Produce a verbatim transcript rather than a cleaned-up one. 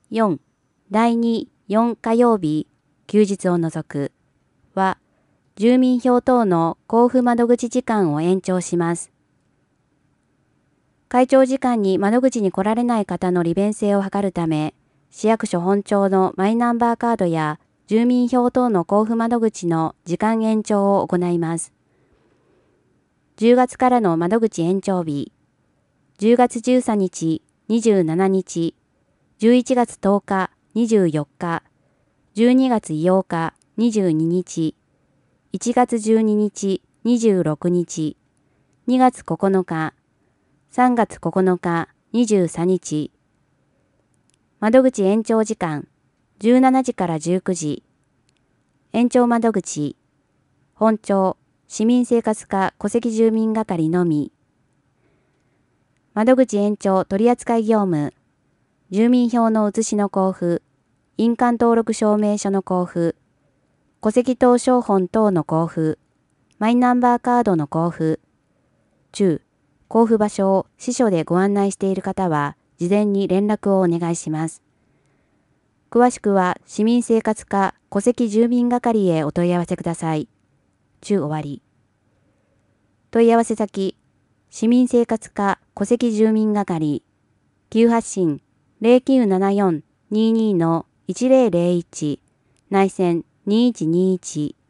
よん、だいに、よん火曜日、休日を除くは、住民票等の交付窓口時間を延長します。開庁時間に窓口に来られない方の利便性を図るため、市役所本庁のマイナンバーカードや住民票等の交付窓口の時間延長を行います。じゅうがつからの窓口延長日、じゅうがつじゅうさんにち、にじゅうしちにち、じゅういちがつとおか、にじゅうよっか、じゅうにがつようか、にじゅうににち、いちがつじゅうににち、にじゅうろくにち、にがつここのか、さんがつここのか、にじゅうさんにち。窓口延長時間、じゅうしちじからじゅうくじ。延長窓口、本庁、市民生活課戸籍住民係のみ。窓口延長取扱業務、住民票の写しの交付、印鑑登録証明書の交付、戸籍謄証本等の交付、マイナンバーカードの交付、中、交付場所を支所でご案内している方は、事前に連絡をお願いします。詳しくは、市民生活課戸籍住民係へお問い合わせください。中終わり。問い合わせ先、市民生活課戸籍住民係、急発信 ゼロきゅうななよん にじゅうに のいちゼロゼロいち、内線にいちにいち。